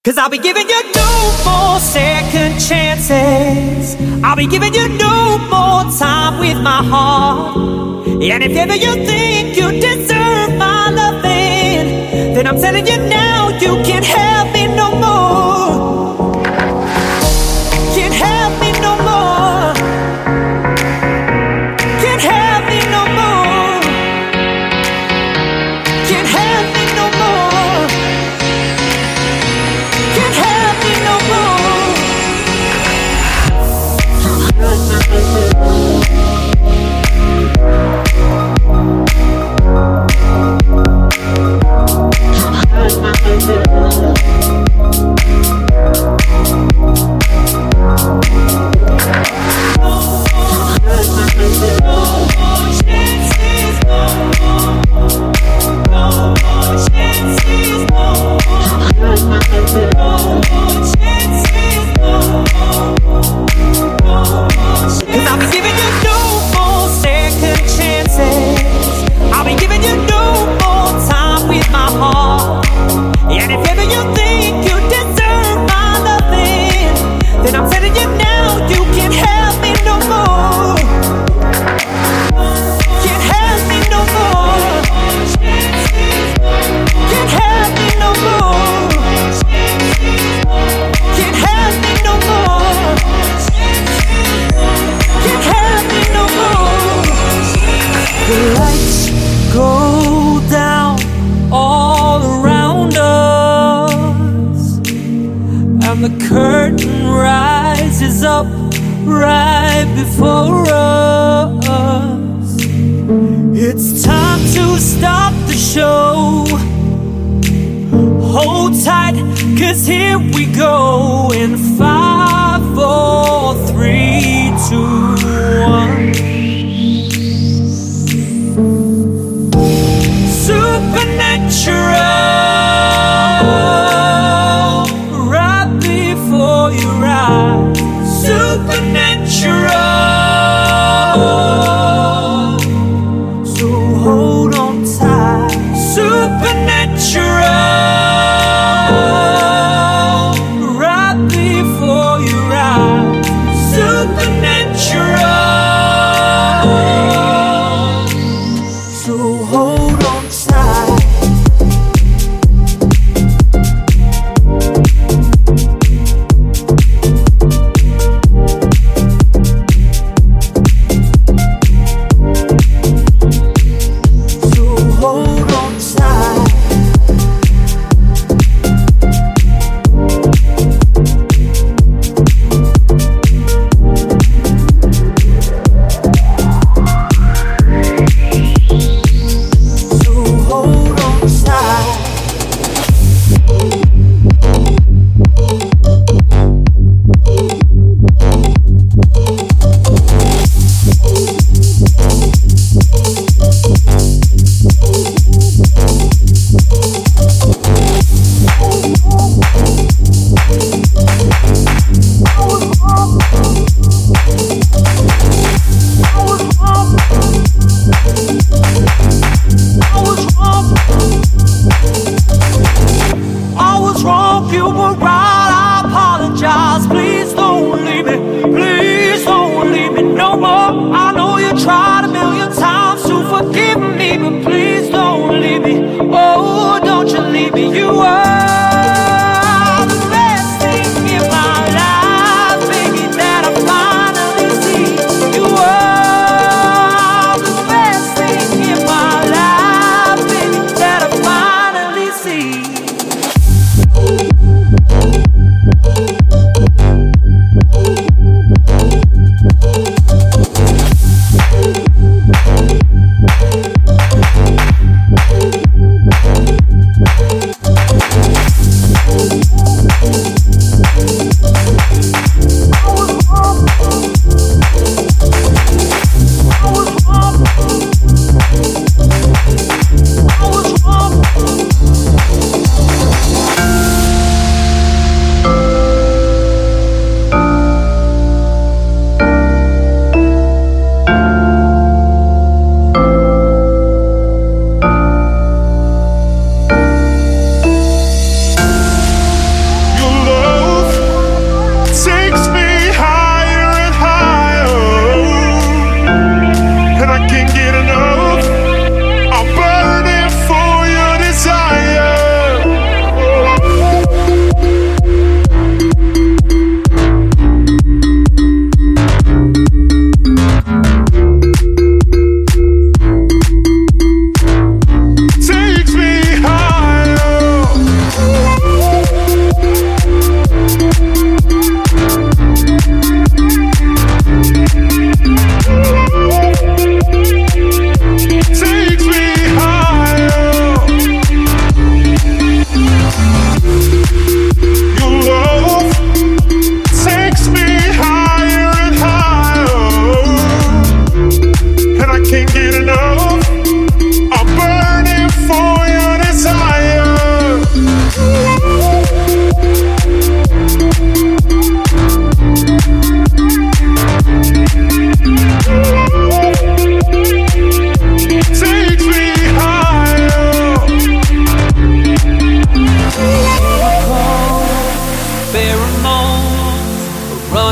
'Cause I'll be giving you no more second chances. I'll be giving you no more time with my heart. And if ever you think you deserve my loving, then I'm telling you now, you can't have me no more. Can't have me no more. Can't have me no more. Can't have me no more. Can't have me no more. The curtain rises up right before us. It's time to stop the show. Hold tight, 'cause here we go in 5, 4, 3, 2, 1. Supernatural. Supernatural. So hold on tight. Supernatural. Right before your eyes. Supernatural.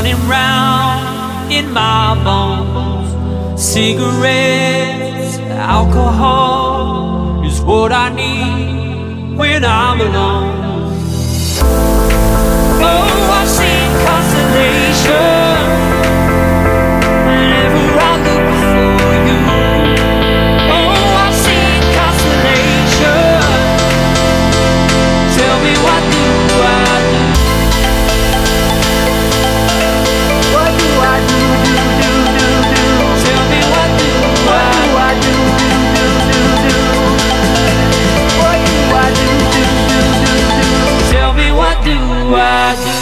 running round in my bones. Cigarettes, alcohol is what I need when I'm alone. Oh, I've seen constellations whenever I look for you. Oh, I've seen constellations. Tell me, what do I do? What do I do, do, do, do, do? Tell me, what do I do, do, do, do, do? What do I do, do, do, do, do? Tell me, what do I do?